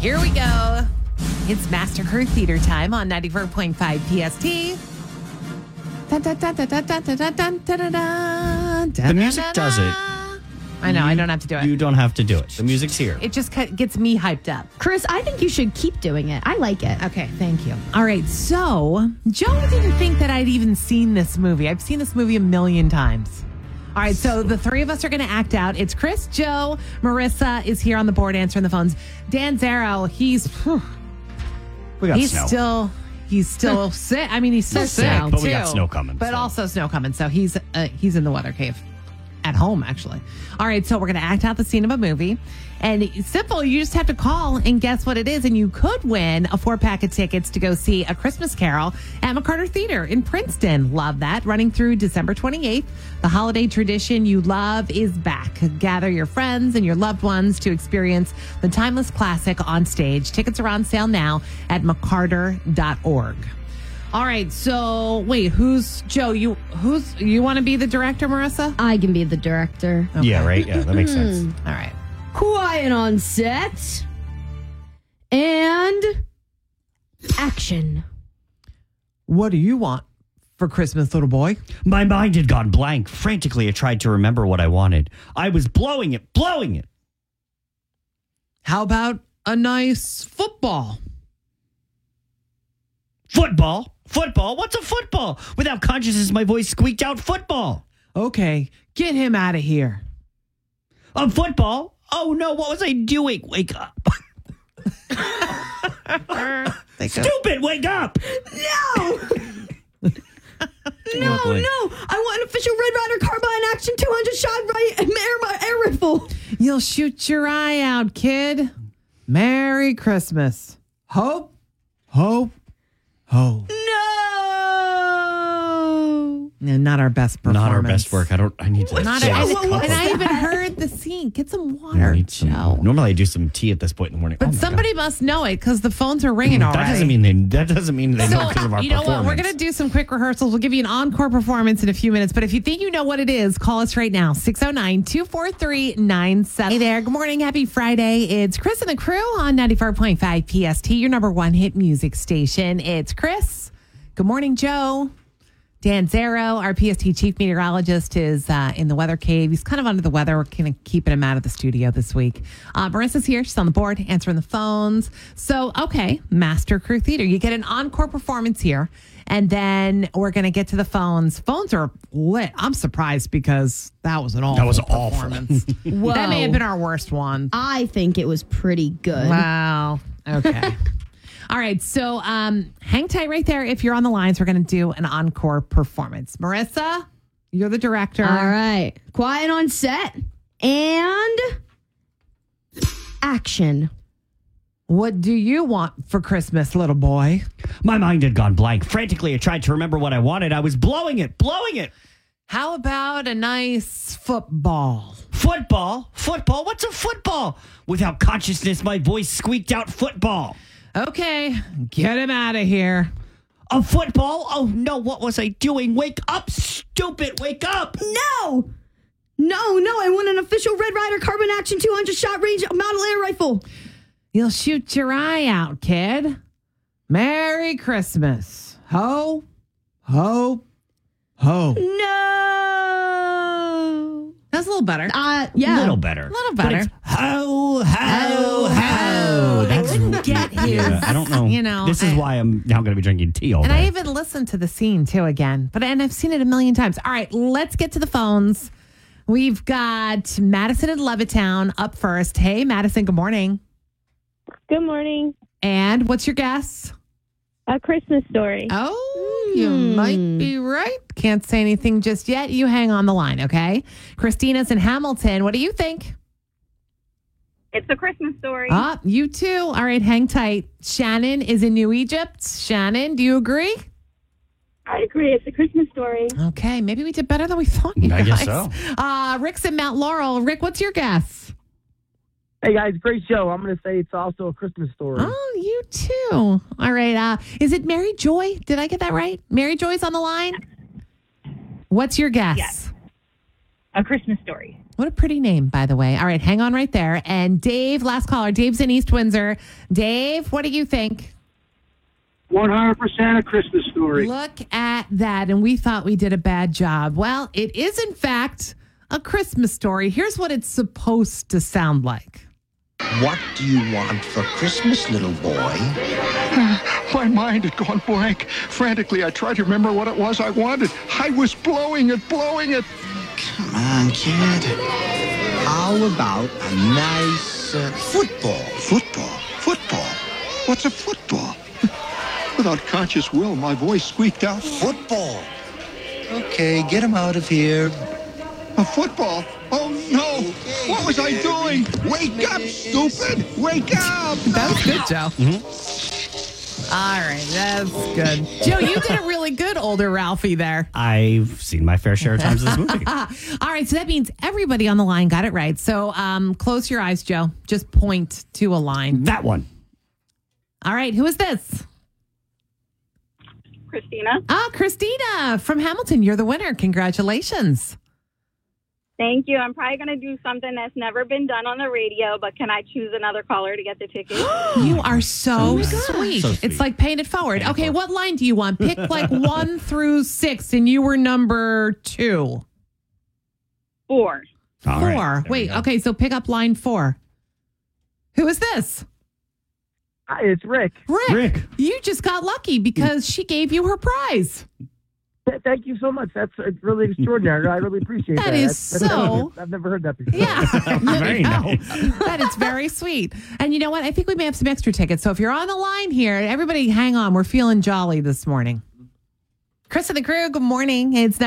Here we go. It's Master Crew Theater time on 94.5 PST. The music does it. I know, I don't have to do it. You don't have to do it. The music's here. It just gets me hyped up. Chris, I think you should keep doing it. I like it. Okay, thank you. All right, so Joe didn't think that I'd even seen this movie. I've seen this movie a million times. All right, so the three of us are going to act out. It's Chris, Joe, Marissa is here on the board answering the phones. Dan Zero, he's We got snow. He's still sick. I mean, he's still sick, but we got too. snow coming. But also snow coming. So he's in the weather cave at home, actually. All right, so we're going to act out the scene of a movie. And it's simple. You just have to call and guess what it is. And you could win a 4-pack of tickets to go see A Christmas Carol at McCarter Theater in Princeton. Love that. Running through December 28th. The holiday tradition you love is back. Gather your friends and your loved ones to experience the timeless classic on stage. Tickets are on sale now at mccarter.org. All right, so wait, who's Joe? You want to be the director, Marissa? I can be the director. Okay. Yeah, right? Yeah, that makes sense. All right. Quiet on set. And action. What do you want for Christmas, little boy? My mind had gone blank. Frantically, I tried to remember what I wanted. I was blowing it. How about a nice football? Football? What's a football? Without consciousness, my voice squeaked out football. Okay, get him out of here. A football? Oh no, what was I doing? Wake up. Stupid, wake up. No! No, I want an official Red Ryder Carbine Action 200 shot air rifle. You'll shoot your eye out, kid. Merry Christmas. Hope. No! No, not our best performance. Not our best work. I need to. Not save our, this and cup. I even heard the scene. Get some I water, need some- Joe. Normally, I do some tea at this point in the morning. But Oh my somebody must know it because the phones are ringing God. already. That doesn't mean they know because of our you know performance. what? We're going to do some quick rehearsals. We'll give you an encore performance in a few minutes. But if you think you know what it is, call us right now. 609-243-97. Hey there. Good morning. Happy Friday. It's Chris and the crew on 94.5 PST, your number one hit music station. It's Chris. Good morning, Joe. Dan Zero, our PST chief meteorologist, is in the weather cave. He's kind of under the weather. We're kind of keeping him out of the studio this week. Marissa's here. She's on the board answering the phones. So, okay, Master Crew Theater. You get an encore performance here, and then we're going to get to the phones. Phones are lit. I'm surprised because that was an awful performance. Whoa. That may have been our worst one. I think it was pretty good. Wow. Okay. All right, so hang tight right there. If you're on the lines, we're going to do an encore performance. Marissa, you're the director. All right. Quiet on set. And action. What do you want for Christmas, little boy? My mind had gone blank. Frantically, I tried to remember what I wanted. I was blowing it. How about a nice football? Football? What's a football? Without consciousness, my voice squeaked out football. Okay, get him out of here. A football? Oh no, what was I doing? Wake up, stupid, wake up. No! I want an official Red Ryder Carbine Action 200 shot range model air rifle. You'll shoot your eye out, kid. Merry Christmas. Ho. No! That's a little better. Yeah. A little better. A little better. But it's ho. That's, I didn't get his. Yeah, I don't know. You know, this is why I'm now going to be drinking tea all And day. I even listened to the scene too again. And I've seen it a million times. All right, let's get to the phones. We've got Madison in Levittown up first. Hey, Madison, good morning. Good morning. And what's your guess? A Christmas Story. Oh, you might be right. Can't say anything just yet. You hang on the line, okay? Christina's in Hamilton. What do you think? It's A Christmas Story. You too. All right, hang tight. Shannon is in New Egypt. Shannon, do you agree? I agree. It's A Christmas Story. Okay, maybe we did better than we thought, you I guys. guess so. Rick's in Mount Laurel. Rick, what's your guess? Hey guys, great show. I'm going to say it's also A Christmas Story. Oh, you too. All right. Is it Mary Joy? Did I get that right? Mary Joy's on the line? What's your guess? Yes. A Christmas Story. What a pretty name, by the way. All right, hang on right there. And Dave, last caller. Dave's in East Windsor. Dave, what do you think? 100% A Christmas Story. Look at that. And we thought we did a bad job. Well, it is, in fact, A Christmas Story. Here's what it's supposed to sound like. What do you want for Christmas, little boy? My mind had gone blank. Frantically, I tried to remember what it was I wanted. I was blowing it. Come on, kid. How about a nice football? Football? What's a football? Without conscious will, my voice squeaked out, Football. Okay, get him out of here. a football? Oh, no. What was I doing? Wake up, stupid. Wake up. That was good, Joe. All right, that's good. Joe, you did a really good older Ralphie there. I've seen my fair share of times this movie. All right, so that means everybody on the line got it right. So close your eyes, Joe. Just point to a line. That one. All right, who is this? Christina. Christina from Hamilton. You're the winner. Congratulations. Thank you. I'm probably going to do something that's never been done on the radio, but can I choose another caller to get the ticket? You are so sweet. So sweet. It's like paying it forward. Okay, what line do you want? Pick like 1 through 6, and you were number 2. 4. All 4. right, there we Wait, go. okay, so pick up line 4. Who is this? Hi, it's Rick. Rick. You just got lucky because she gave you her prize. Thank you so much. It's really extraordinary. I really appreciate that. That is That's so- I've never heard that before. Yeah. Very nice. That is very sweet. And you know what? I think we may have some extra tickets. So if you're on the line here, everybody hang on. We're feeling jolly this morning. Chris and the crew, good morning. It's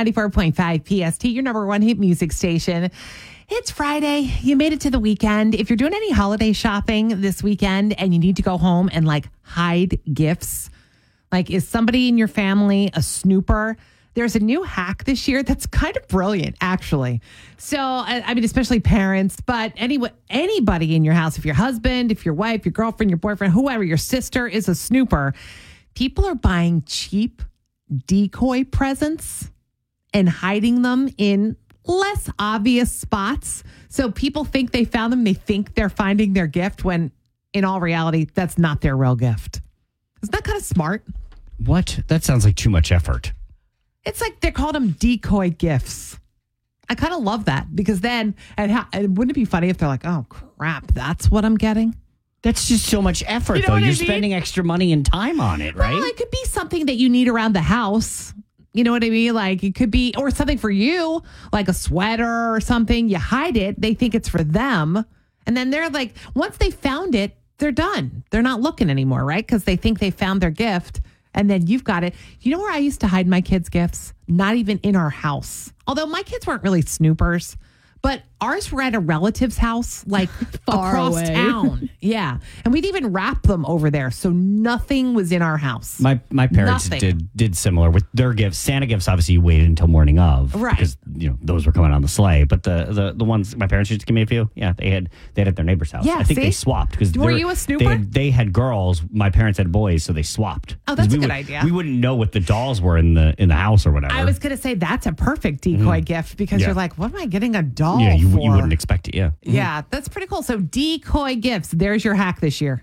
94.5 PST, your number one hit music station. It's Friday. You made it to the weekend. If you're doing any holiday shopping this weekend and you need to go home and like hide gifts, like is somebody in your family a snooper? There's a new hack this year that's kind of brilliant, actually. So, I mean, especially parents, but anybody in your house, if your husband, if your wife, your girlfriend, your boyfriend, whoever, your sister is a snooper, people are buying cheap decoy presents and hiding them in less obvious spots. So people think they found them. They think they're finding their gift when in all reality, that's not their real gift. Isn't that kind of smart? What? That sounds like too much effort. It's like they're calling them decoy gifts. I kind of love that because then, and wouldn't it be funny if they're like, oh crap, that's what I'm getting? That's just so much effort, You know though. what I You're mean? spending extra money and time on it, right? Well, it could be something that you need around the house. You know what I mean? Like it could be, or something for you, like a sweater or something. You hide it. They think it's for them. And then they're like, once they found it, they're done. They're not looking anymore, right? Because they think they found their gift. And then you've got it. You know where I used to hide my kids' gifts? Not even in our house. Although my kids weren't really snoopers. But ours were at a relative's house, like Far across away. town. Yeah. And we'd even wrap them over there. So nothing was in our house. My parents Nothing. did similar with their gifts. Santa gifts, obviously, you waited until morning of, Right. Because those were coming on the sleigh. But the ones my parents used to give me a few, yeah, they had at their neighbor's house. Yeah, I think see? they swapped because Were you a snooper? They had girls. My parents had boys, so they swapped. Oh, that's 'Cause a we good would- idea. We wouldn't know what the dolls were in the house or whatever. I was going to say that's a perfect decoy gift because Yeah. you're like, what am I getting a doll yeah, you for? wouldn't expect it. Yeah. Yeah, that's pretty cool. So decoy gifts. There's your hack this year.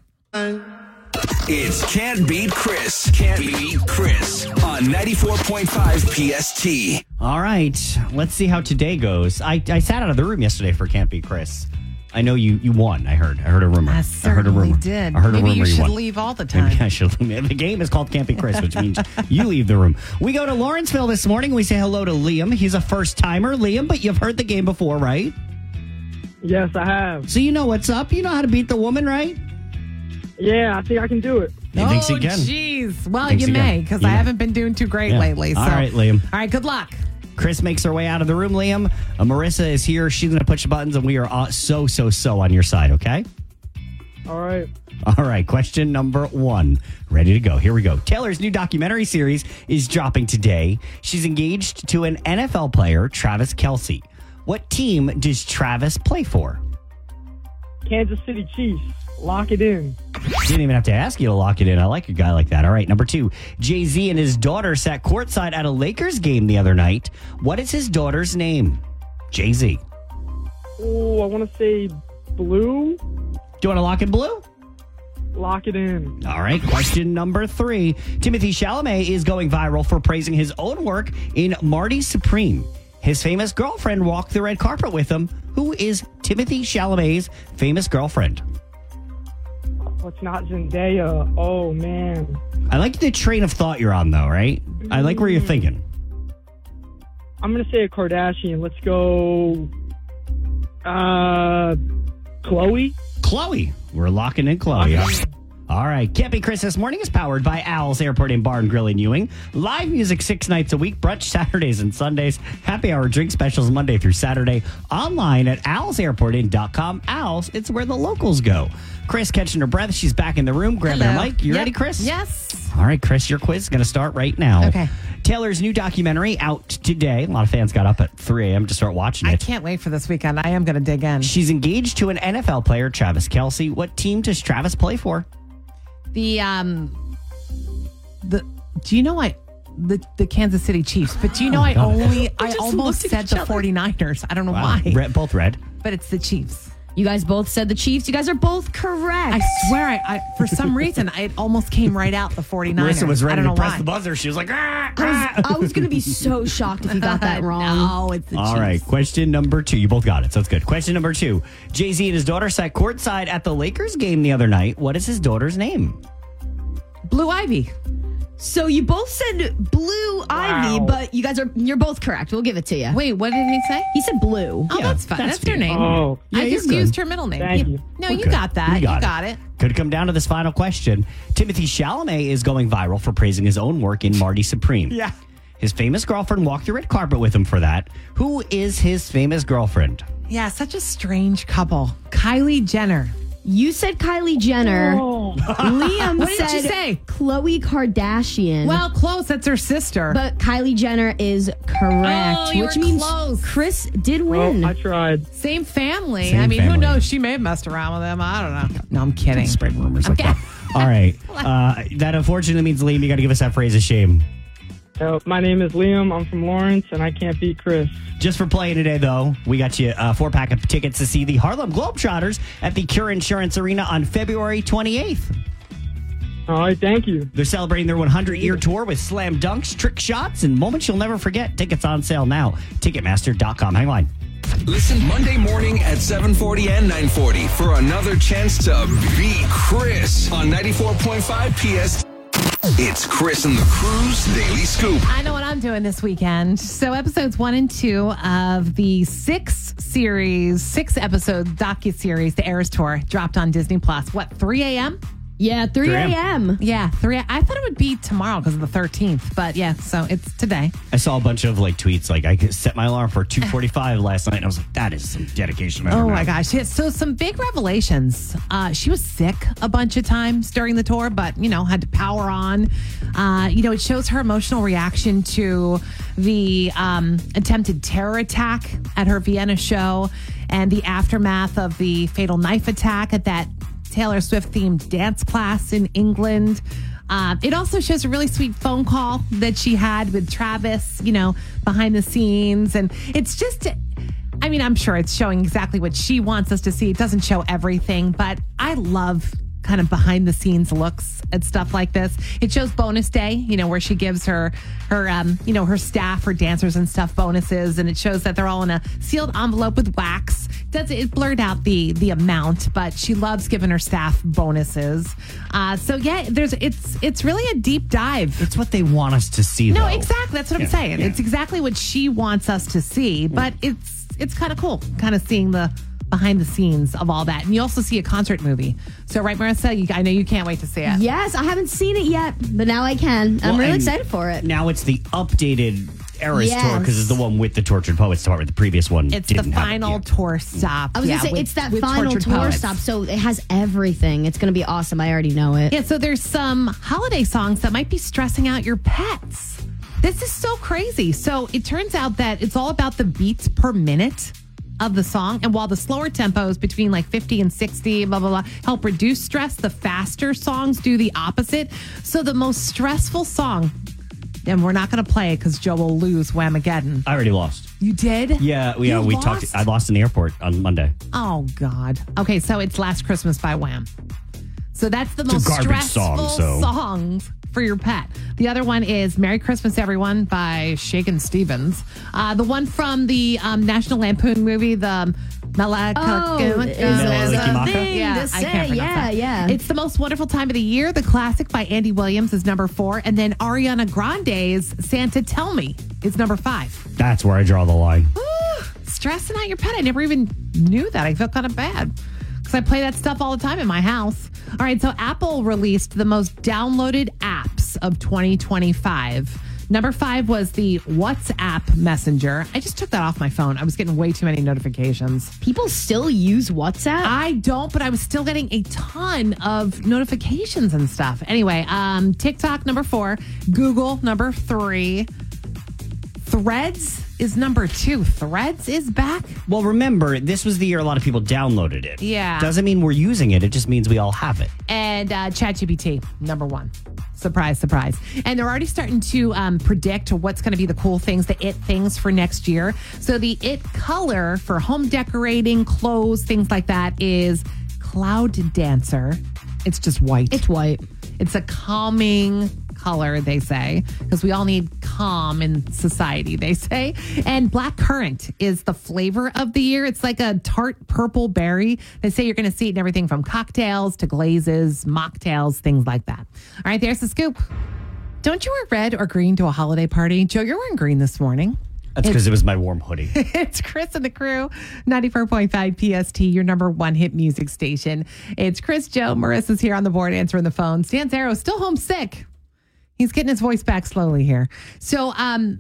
It's Can't Beat Chris. Can't Beat Chris on 94.5 PST. All right, let's see how today goes. I sat out of the room yesterday for Can't Be Chris. I know you won. I heard a rumor. I heard a certainly rumor. did. I heard Maybe a rumor you should won. leave all the Maybe time. I should. The game is called Can't Be Chris, which means you leave the room. We go to Lawrenceville this morning. We say hello to Liam. He's a first timer, Liam, but you've heard the game before, right? Yes, I have. So you know what's up. You know how to beat the woman, right? Yeah, I think I can do it. He thinks he Oh, can. jeez. Well, Thinks you he may can. because Yeah. I haven't been doing too great Yeah. lately. So. All right, Liam. All right, good luck. Chris makes her way out of the room, Liam. Marissa is here. She's going to push the buttons, and we are so on your side, okay? All right. All right, question number 1. Ready to go. Here we go. Taylor's new documentary series is dropping today. She's engaged to an NFL player, Travis Kelce. What team does Travis play for? Kansas City Chiefs. Lock it in. Didn't even have to ask you to lock it in. I like a guy like that. All right, number 2. Jay-Z and his daughter sat courtside at a Lakers game the other night. What is his daughter's name? Jay-Z. Oh, I want to say blue. Do you want to lock in blue? Lock it in. All right, question number 3. Timothée Chalamet is going viral for praising his own work in Marty Supreme. His famous girlfriend walked the red carpet with him. Who is Timothée Chalamet's famous girlfriend? Oh, it's not Zendaya. Oh, man. I like the train of thought you're on, though, right? I like where you're thinking. I'm going to say a Kardashian. Let's go. Chloe? Chloe. We're locking in Chloe. All right. Can't Be Chris this morning is powered by Owl's Airport and Bar and Grill in Ewing. Live music 6 nights a week, brunch Saturdays and Sundays, happy hour drink specials Monday through Saturday. Online at owlsairportin.com. Owls, it's where the locals go. Chris catching her breath. She's back in the room, grabbing her mic. You ready, Chris? Yes. All right, Chris, your quiz is going to start right now. Okay. Taylor's new documentary out today. A lot of fans got up at 3 a.m. to start watching it. I can't wait for this weekend. I am going to dig in. She's engaged to an NFL player, Travis Kelce. What team does Travis play for? Do you know the Kansas City Chiefs, but do you know I almost said the 49ers. I don't know why. Both red. But it's the Chiefs. You guys both said the Chiefs. You guys are both correct. I swear, I for some reason, it almost came right out the 49ers. Marissa was ready I don't to know press why. the buzzer. She was like, I was going to be so shocked if you got that wrong. No, it's the Chiefs. All right, question number 2. You both got it, so it's good. Question number 2. Jay-Z and his daughter sat courtside at the Lakers game the other night. What is his daughter's name? Blue Ivy. So you both said Blue Ivy, but you're both correct. We'll give it to you. Wait, what did he say? He said Blue. Oh, Yeah, that's fine. that's That's her fair. name. Oh. Yeah, I you're just good. used her middle name. Thank you. No, We're you good. got that. We You got it. Could come down to this final question. Timothée Chalamet is going viral for praising his own work in Marty Supreme. Yeah. His famous girlfriend walked the red carpet with him for that. Who is his famous girlfriend? Yeah, such a strange couple. Kylie Jenner. You said Kylie Jenner. Liam What did said you say? Khloe Kardashian. Well, close. That's her sister. but Kylie Jenner is correct, Oh, you which were means close. Chris did win. I tried. Same family. Same I mean, family. who knows? She may have messed around with him. I don't know. No, I'm kidding. Spread rumors like Okay. that. All right. That unfortunately means, Liam, you got to give us that phrase of shame. My name is Liam. I'm from Lawrence, and I can't beat Chris. Just for playing today, though, we got you a 4-pack of tickets to see the Harlem Globetrotters at the Cure Insurance Arena on February 28th. All right, thank you. They're celebrating their 100-year tour with slam dunks, trick shots, and moments you'll never forget. Tickets on sale now. Ticketmaster.com. Hang on. Listen Monday morning at 7:40 and 9:40 for another chance to beat Chris on 94.5 PS. It's Chris and the Crew's Daily Scoop. I know what I'm doing this weekend. So episodes 1 and 2 of the 6-episode docuseries, The Eras Tour, dropped on Disney Plus. What, 3 a.m.? Yeah, 3 a.m. Yeah, 3. I thought it would be tomorrow because of the 13th, but yeah, so it's today. I saw a bunch of tweets. I set my alarm for 2:45 last night, and I was like, that is some dedication. I don't Oh know. my gosh. Yeah, so some big revelations. She was sick a bunch of times during the tour, but, had to power on. It shows her emotional reaction to the attempted terror attack at her Vienna show and the aftermath of the fatal knife attack at that Taylor Swift themed dance class in England. It also shows a really sweet phone call that she had with Travis, behind the scenes. And it's just, I'm sure it's showing exactly what she wants us to see. It doesn't show everything, but I love kind of behind the scenes looks at stuff like this. It shows bonus day, where she gives her staff, her dancers and stuff bonuses. And it shows that they're all in a sealed envelope with wax. It blurred out the amount, but she loves giving her staff bonuses. It's really a deep dive. It's what they want us to see, No, though. exactly. That's what I'm saying. Yeah. It's exactly what she wants us to see, but it's kind of cool, kind of seeing the behind the scenes of all that. And you also see a concert movie. So, right, Marissa, I know you can't wait to see it. Yes, I haven't seen it yet, but now I can. I'm really excited for it. Now it's the updated Eras Yes. tour because it's the one with the Tortured Poets tour. The previous one It's the didn't have it final yet. tour stop. I was going to say, with- it's that with final Tortured tour Poets. stop, so it has everything. It's going to be awesome. I already know it. Yeah, so there's some holiday songs that might be stressing out your pets. This is so crazy. So it turns out that it's all about the beats per minute of the song. And while the slower tempos between 50 and 60, blah, blah, blah, help reduce stress, the faster songs do the opposite. So the most stressful song, and we're not going to play it because Joe will lose Whamageddon. I already lost. You did? Yeah, we You talked. lost? I lost in the airport on Monday. Oh, God. Okay, so it's Last Christmas by Wham. So that's the It's a most garbage stressful song, so- songs for your pet. The other one is Merry Christmas, Everyone by Shakin' Stevens. The one from the National Lampoon movie, the Malaka. Oh, is Mele there Kalikimaka? a thing Yeah, to I say? can't pronounce that. Yeah. It's the most wonderful time of the year. The classic by Andy Williams is number 4. And then Ariana Grande's Santa Tell Me is number 5. That's where I draw the line. Ooh, stressing out your pet. I never even knew that. I felt kind of bad because I play that stuff all the time in my house. All right, so Apple released the most downloaded apps of 2025. Number 5 was the WhatsApp Messenger. I just took that off my phone. I was getting way too many notifications. People still use WhatsApp? I don't, but I was still getting a ton of notifications and stuff. Anyway, TikTok, number 4. Google, number 3. Threads is number 2. Threads is back. Well, remember, this was the year a lot of people downloaded it. Yeah. Doesn't mean we're using it. It just means we all have it. And ChatGPT, number 1. Surprise, surprise. And they're already starting to predict what's going to be the cool things, the it things for next year. So the it color for home decorating, clothes, things like that is Cloud Dancer. It's just white. It's white. It's a calming color, they say, because we all need calm in society, they say. And black currant is the flavor of the year. It's like a tart purple berry. They say you're going to see it in everything from cocktails to glazes, mocktails, things like that. All right, there's the scoop. Don't you wear red or green to a holiday party? Joe, you're wearing green this morning. That's because it was my warm hoodie. It's Chris and the crew, 94.5 PST, your number 1 hit music station. It's Chris, Joe, Marissa's here on the board answering the phone. Stan Zero still homesick. He's getting his voice back slowly here. So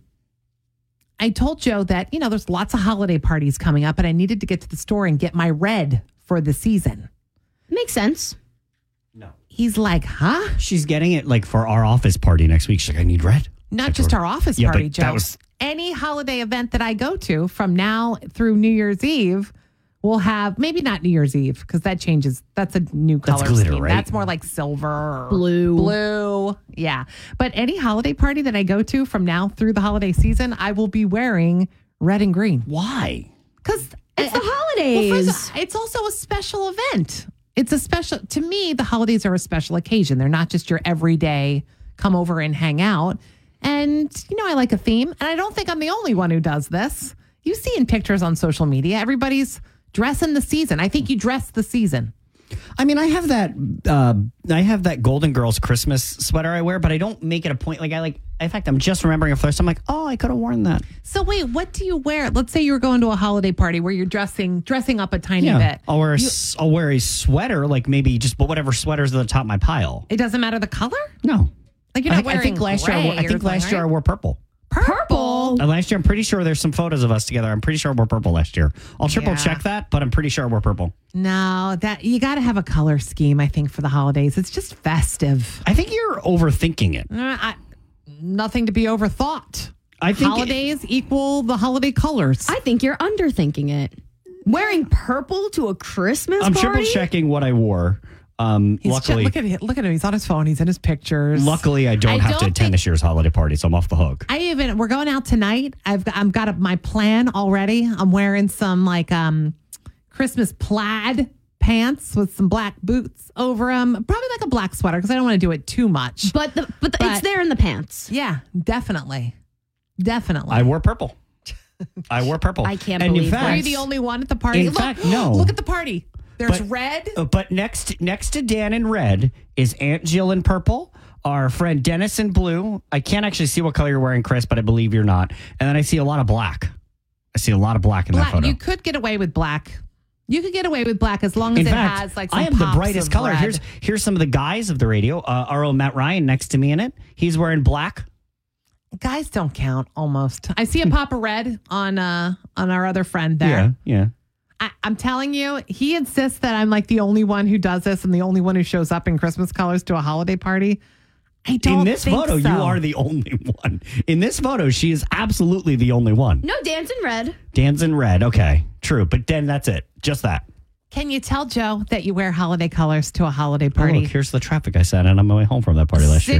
I told Joe that, there's lots of holiday parties coming up, and I needed to get to the store and get my red for the season. Makes sense. No. He's like, huh? She's getting it like for our office party next week. She's like, I need red. Not just our office Yeah, party, but Joe. that was- Any holiday event that I go to from now through New Year's Eve will have, maybe not New Year's Eve, because that changes. That's a new color glitter, scheme. right? That's more like silver or Blue. Blue. Yeah. But any holiday party that I go to from now through the holiday season, I will be wearing red and green. Why? Because It's the holidays. Well, first of all, it's also a special event. It's a special, to me, the holidays are a special occasion. They're not just your everyday come over and hang out. And, I like a theme. And I don't think I'm the only one who does this. You see in pictures on social media, everybody's dressing the season. I think you dress the season. I mean, I have that Golden Girls Christmas sweater I wear, but I don't make it a point. In fact, I'm just remembering it first. I'm like, oh, I could have worn that. So wait, what do you wear? Let's say you were going to a holiday party where you're dressing up a tiny bit. I'll wear a sweater, like maybe just whatever sweater's at the top of my pile. It doesn't matter the color? No. Like you're not wearing I think last gray year I wore purple. Purple? Last year, I'm pretty sure there's some photos of us together. I'm pretty sure I wore purple last year. I'll triple check that, but I'm pretty sure I wore purple. No, that you got to have a color scheme, I think, for the holidays. It's just festive. I think you're overthinking it. Nothing to be overthought. I think holidays equal the holiday colors. I think you're underthinking it. Wearing purple to a Christmas I'm party? triple checking what I wore. Luckily, look at him. He's on his phone. He's in his pictures. Luckily, I don't have to attend this year's holiday party, so I'm off the hook. We're going out tonight. I've got my plan already. I'm wearing some Christmas plaid pants with some black boots over them. Probably like a black sweater because I don't want to do it too much. But it's there in the pants. Yeah, definitely. I wore purple. I can't And believe in fact, Are you the only one at the party? In fact, no. Look at the party. There's red. But next to Dan in red is Aunt Jill in purple. Our friend Dennis in blue. I can't actually see what color you're wearing, Chris, but I believe you're not. And then I see a lot of black. I see a lot of black in that photo. You could get away with black. You could get away with black as long as In it fact, has like some I am the pops brightest of color. red. Here's some of the guys of the radio. Our own Matt Ryan next to me in it. He's wearing black. Guys don't count almost. I see a pop of red on our other friend there. Yeah. I'm telling you, he insists that I'm like the only one who does this and the only one who shows up in Christmas colors to a holiday party. I don't In this think photo, so. you are the only one. In this photo, she is absolutely the only one. No, Dan's in red. Dan's in red. Okay, true. But then that's it. Just that. Can you tell Joe that you wear holiday colors to a holiday Oh, party? look, here's the traffic I sat in on my way home from that party last year.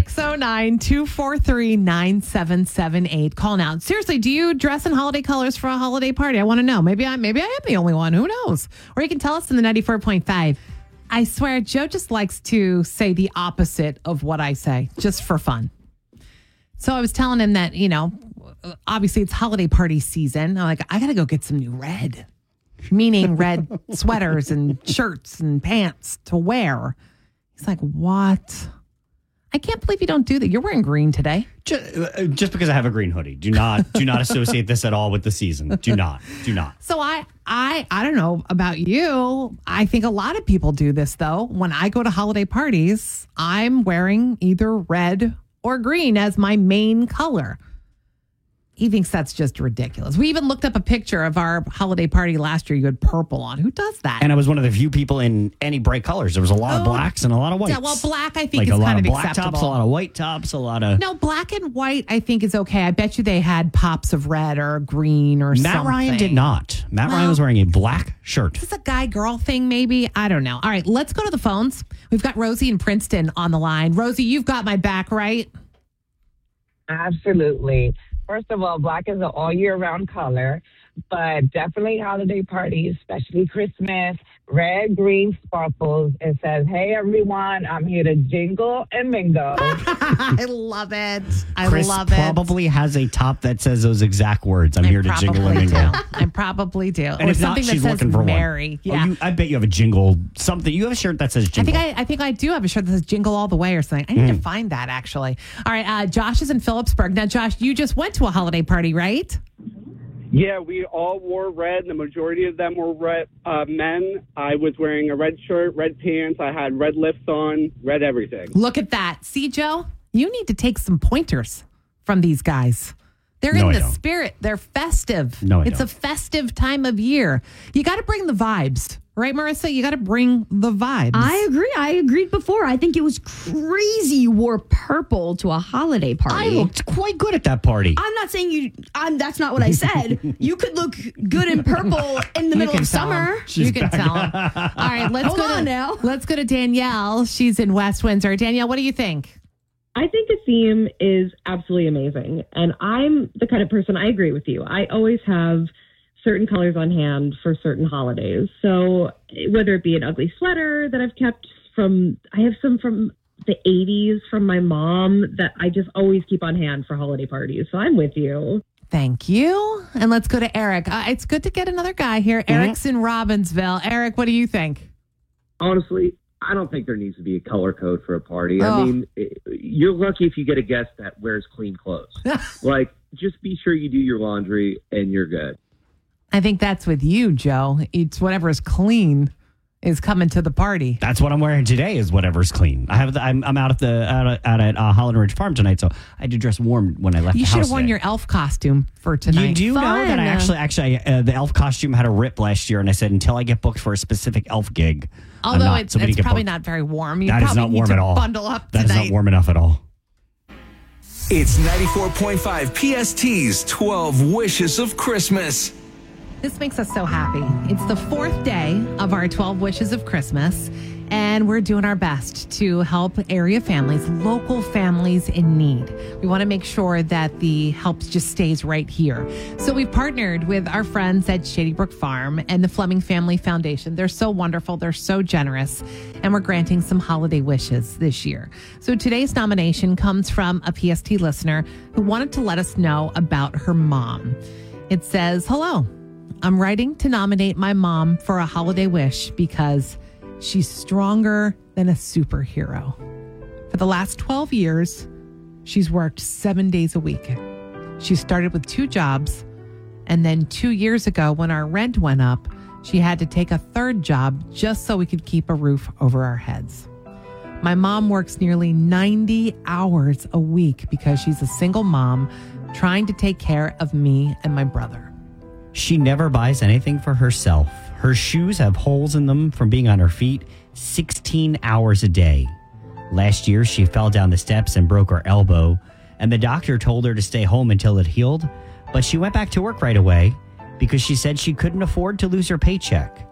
609-243-9778. Call now. Seriously, do you dress in holiday colors for a holiday party? I want to know. Maybe I am the only one. Who knows? Or you can tell us in the 94.5. I swear, Joe just likes to say the opposite of what I say, just for fun. So I was telling him that, obviously it's holiday party season. I'm like, I got to go get some new red. Meaning red sweaters and shirts and pants to wear. He's like, what? I can't believe you don't do that. You're wearing green today. Just because I have a green hoodie. Do not associate this at all with the season. Do not. So I don't know about you. I think a lot of people do this, though. When I go to holiday parties, I'm wearing either red or green as my main color. He thinks that's just ridiculous. We even looked up a picture of our holiday party last year. You had purple on. Who does that? And I was one of the few people in any bright colors. There was a lot of blacks and a lot of whites. Yeah, well, black I think like is a lot kind of of black acceptable. tops, a lot of white tops, a lot of... No, black and white I think is okay. I bet you they had pops of red or green or something. Matt Ryan did not. Matt Ryan was wearing a black shirt. Is this a guy-girl thing maybe? I don't know. All right, let's go to the phones. We've got Rosie in Princeton on the line. Rosie, you've got my back, right? Absolutely. First of all, black is an all year round color, but definitely holiday parties, especially Christmas, red, green sparkles. It says, hey, everyone, I'm here to jingle and mingle. I love it. Chris probably has a top that says those exact words. I'm here to jingle and mingle. I probably do. And or if not, something she's that says looking for Mary. one. Yeah. I bet you have a jingle, something. You have a shirt that says jingle. I think I do have a shirt that says jingle all the way or something. I need to find that actually. All right. Josh is in Phillipsburg. Now, Josh, you just went to a holiday party, right? Yeah, we all wore red. The majority of them were red men. I was wearing a red shirt, red pants. I had red lifts on, red everything. Look at that. See, Joe, you need to take some pointers from these guys. They're No, in I the don't. spirit. They're festive. No, I It's don't. a festive time of year. You got to bring the vibes, right, Marissa? You got to bring the vibes. I agree. I agreed before. I think it was crazy you wore purple to a holiday party. I looked quite good at that party. I'm not saying you. That's not what I said. You could look good in purple in the middle of summer. You can tell him. All right, Hold on now. Let's go to Danielle. She's in West Windsor. Danielle, what do you think? I think the theme is absolutely amazing. And I'm the kind of person, I agree with you. I always have certain colors on hand for certain holidays. So whether it be an ugly sweater that I've kept I have some from the 80s from my mom that I just always keep on hand for holiday parties. So I'm with you. Thank you. And let's go to Eric. It's good to get another guy here. Eric's in Robbinsville. Eric, what do you think? Honestly, I don't think there needs to be a color code for a party. Oh. I mean, you're lucky if you get a guest that wears clean clothes. Like, just be sure you do your laundry and you're good. I think that's with you, Joe. It's whatever is clean is coming to the party. That's what I'm wearing today. Is whatever's clean. I'm out at Holland Ridge Farm tonight, so I had to dress warm when I left. You the should house have worn today. your elf costume for tonight. You do know that I actually the elf costume had a rip last year, and I said until I get booked for a specific elf gig. Although it's probably not very warm. You That is probably not need warm to at all. Bundle up That tonight. is not warm enough at all. It's 94.5 PST's 12 Wishes of Christmas. This makes us so happy. It's the fourth day of our 12 Wishes of Christmas, and we're doing our best to help area families, local families in need. We want to make sure that the help just stays right here. So we've partnered with our friends at Shady Brook Farm and the Fleming Family Foundation. They're so wonderful. They're so generous, and we're granting some holiday wishes this year. So today's nomination comes from a PST listener who wanted to let us know about her mom. It says, hello. I'm writing to nominate my mom for a holiday wish because she's stronger than a superhero. For the last 12 years, she's worked 7 days a week. She started with 2 jobs, and then 2 years ago, when our rent went up, she had to take a 3rd job just so we could keep a roof over our heads. My mom works nearly 90 hours a week because she's a single mom trying to take care of me and my brother. She never buys anything for herself. Her shoes have holes in them from being on her feet 16 hours a day. Last year, she fell down the steps and broke her elbow, and the doctor told her to stay home until it healed, but she went back to work right away because she said she couldn't afford to lose her paycheck.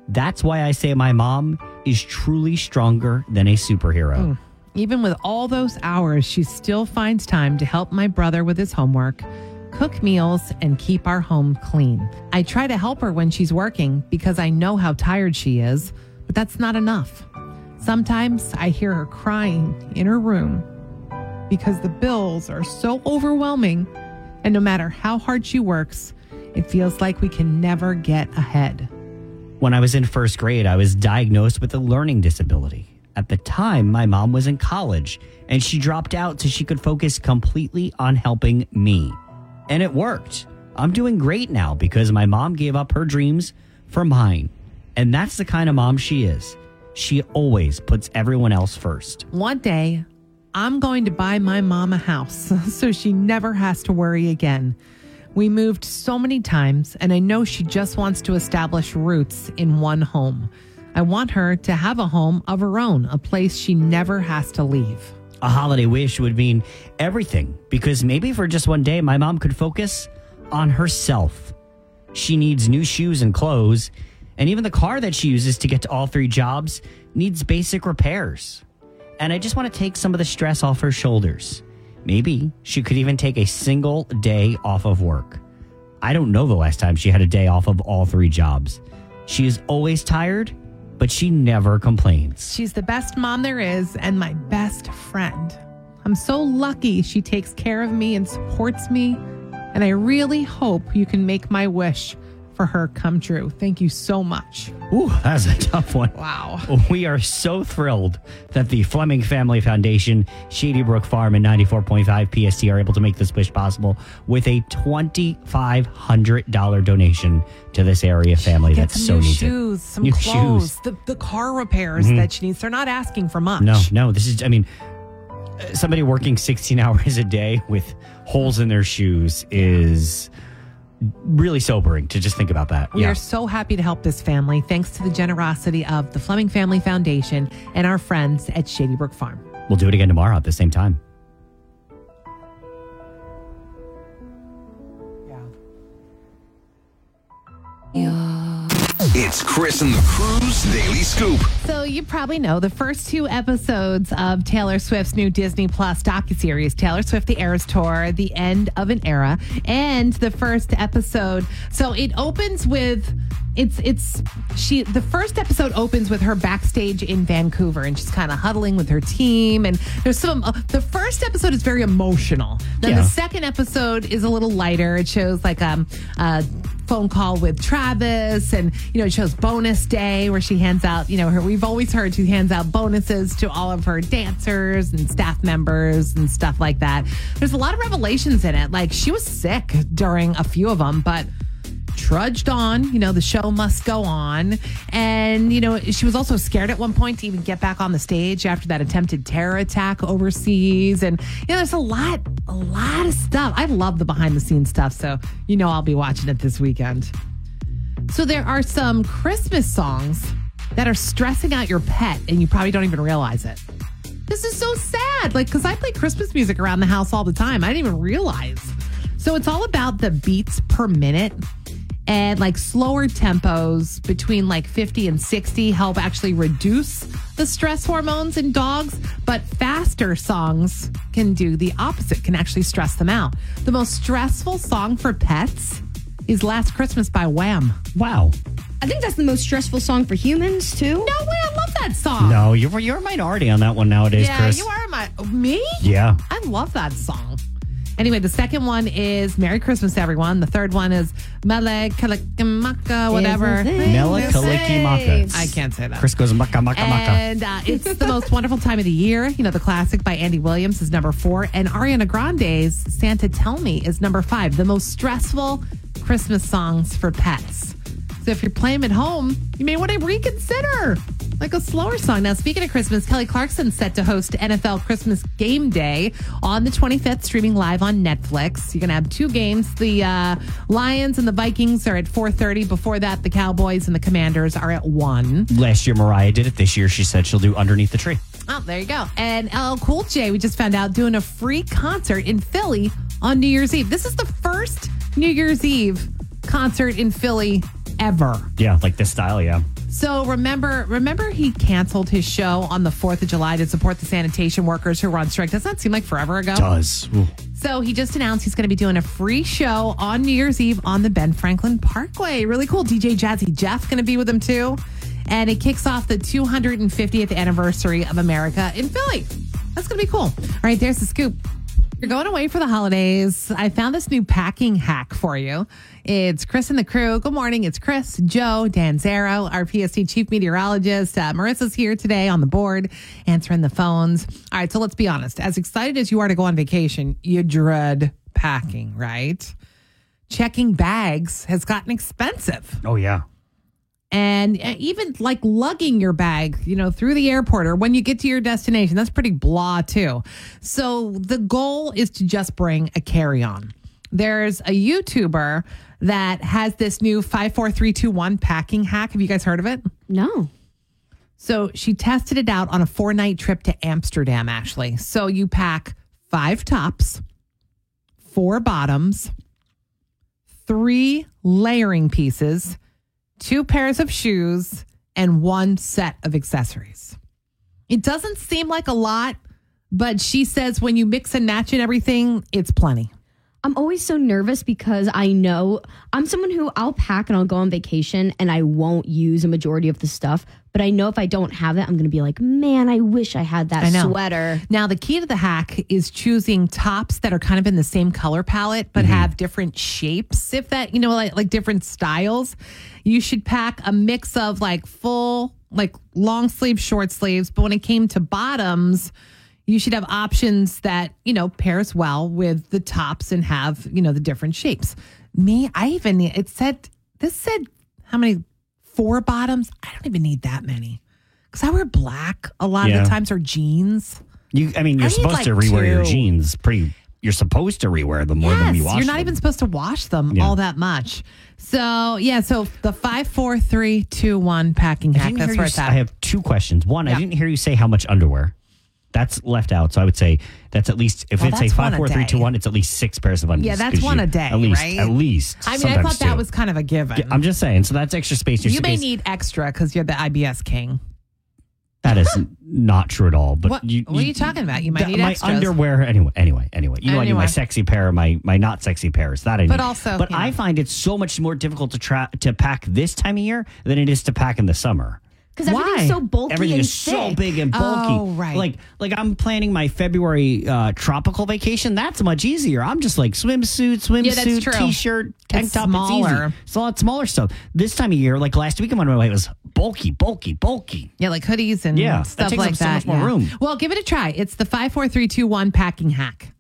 That's why I say my mom is truly stronger than a superhero. Even with all those hours, she still finds time to help my brother with his homework, cook meals, and keep our home clean. I try to help her when she's working because I know how tired she is, but that's not enough. Sometimes I hear her crying in her room because the bills are so overwhelming, and no matter how hard she works, it feels like we can never get ahead. When I was in first grade, I was diagnosed with a learning disability. At the time, my mom was in college, and she dropped out so she could focus completely on helping me. And it worked. I'm doing great now because my mom gave up her dreams for mine. And that's the kind of mom she is. She always puts everyone else first. One day, I'm going to buy my mom a house so she never has to worry again. We moved so many times, and I know she just wants to establish roots in one home. I want her to have a home of her own, a place she never has to leave. A holiday wish would mean everything, because maybe for just one day, my mom could focus on herself. She needs new shoes and clothes, and even the car that she uses to get to all 3 jobs needs basic repairs. And I just want to take some of the stress off her shoulders. Maybe she could even take a single day off of work. I don't know the last time she had a day off of all 3 jobs. She is always tired, but she never complains. She's the best mom there is and my best friend. I'm so lucky she takes care of me and supports me, and I really hope you can make my wish for her come true. Thank you so much. Ooh, that's a tough one. Wow. We are so thrilled that the Fleming Family Foundation, Shady Brook Farm, and 94.5 PST are able to make this wish possible with a $2,500 donation to this area family Get that's some so new needed. shoes, some New clothes, shoes. the car repairs that she needs. They're not asking for much. No, this is, somebody working 16 hours a day with holes in their shoes is really sobering to just think about that. We are so happy to help this family thanks to the generosity of the Fleming Family Foundation and our friends at Shady Brook Farm. We'll do it again tomorrow at the same time. It's Chris and the Crew's Daily Scoop. So you probably know the first 2 episodes of Taylor Swift's new Disney Plus docuseries, Taylor Swift: The Eras Tour, The End of an Era, and the first episode. So it opens with the first episode opens with her backstage in Vancouver, and she's kind of huddling with her team. And there's the first episode is very emotional. Then the second episode is a little lighter. It shows like a phone call with Travis, and it shows bonus day where she hands out, we've always heard she hands out bonuses to all of her dancers and staff members and stuff like that. There's a lot of revelations in it. Like, she was sick during a few of them, but trudged on. The show must go on. And, she was also scared at one point to even get back on the stage after that attempted terror attack overseas. And, there's a lot of stuff. I love the behind the scenes stuff. So, I'll be watching it this weekend. So there are some Christmas songs that are stressing out your pet, and you probably don't even realize it. This is so sad. Because I play Christmas music around the house all the time. I didn't even realize. So it's all about the beats per minute. And slower tempos between 50 and 60 help actually reduce the stress hormones in dogs. But faster songs can do the opposite, can actually stress them out. The most stressful song for pets is Last Christmas by Wham. Wow. I think that's the most stressful song for humans, too. No way, I love that song. No, you're a minority on that one nowadays, Chris. Yeah, you are me? Yeah. I love that song. Anyway, the second one is Merry Christmas, everyone. The third one is Mele Kalikimaka, whatever. Mele Kalikimaka. I can't say that. Chris goes maka maka maka. And it's the most wonderful time of the year. The classic by Andy Williams is number 4. And Ariana Grande's Santa Tell Me is number 5. The most stressful Christmas songs for pets. So if you're playing at home, you may want to reconsider a slower song. Now, speaking of Christmas, Kelly Clarkson's set to host NFL Christmas Game Day on the 25th, streaming live on Netflix. You're going to have 2 games. The Lions and the Vikings are at 4:30. Before that, the Cowboys and the Commanders are at 1. Last year, Mariah did it. This year, she said she'll do Underneath the Tree. Oh, there you go. And LL Cool J, we just found out, doing a free concert in Philly on New Year's Eve. This is the first New Year's Eve concert in Philly ever. Yeah, like this style, yeah. So remember he canceled his show on the 4th of July to support the sanitation workers who were on strike. Doesn't that seem like forever ago? Does. Ooh. So he just announced he's going to be doing a free show on New Year's Eve on the Ben Franklin Parkway. Really cool. DJ Jazzy Jeff going to be with him too. And it kicks off the 250th anniversary of America in Philly. That's going to be cool. All right, there's the scoop. You're going away for the holidays. I found this new packing hack for you. It's Chris and the crew. Good morning. It's Chris, Joe, Dan Zero, our PST chief meteorologist. Marissa's here today on the board answering the phones. All right, so let's be honest. As excited as you are to go on vacation, you dread packing, right? Checking bags has gotten expensive. Oh, yeah. And even like lugging your bag, through the airport or when you get to your destination, that's pretty blah too. So the goal is to just bring a carry-on. There's a YouTuber that has this new 5-4-3-2-1 packing hack. Have you guys heard of it? No. So she tested it out on a 4-night trip to Amsterdam, actually. So you pack 5 tops, 4 bottoms, 3 layering pieces, 2 pairs of shoes, and 1 set of accessories. It doesn't seem like a lot, but she says when you mix and match and everything, it's plenty. I'm always so nervous because I know I'm someone who I'll pack and I'll go on vacation and I won't use a majority of the stuff. But I know if I don't have it, I'm going to be like, man, I wish I had that sweater. Now, the key to the hack is choosing tops that are kind of in the same color palette, but have different shapes. If that, like different styles, you should pack a mix of like full, like long sleeve, short sleeves. But when it came to bottoms, you should have options that, pairs well with the tops and have, the different shapes. This said how many? 4 bottoms. I don't even need that many because I wear black a lot of the times or jeans. You're supposed to rewear your jeans. You're supposed to rewear them more than you wash them. You're not even supposed to wash them all that much. So, so the 5-4-3-2-1 packing hack. That's where it's at. I have 2 questions. One, I didn't hear you say how much underwear. That's left out. So I would say that's at least, if it's a 5-4-3-2-1, it's at least 6 pairs of undies. Yeah, that's one a day, right? At least. I thought that was kind of a given. Yeah, I'm just saying. So that's extra space. You may need extra because you're the IBS king. That is not true at all. But what are you talking about? You might need extras. My underwear, anyway. I need my sexy pair, my not sexy pairs. That I need. But I find it's so much more difficult to pack this time of year than it is to pack in the summer. Because everything's so bulky Everything and is thick. so big and bulky. Oh, right. Like I'm planning my February tropical vacation. That's much easier. I'm just like swimsuit, t-shirt, tank top. Smaller. It's easy. It's a lot smaller stuff. This time of year, like last week, I'm on my way, it was bulky. Yeah, like hoodies and stuff that takes like up that. So much more room. Well, give it a try. It's the 5-4-3-2-1 packing hack.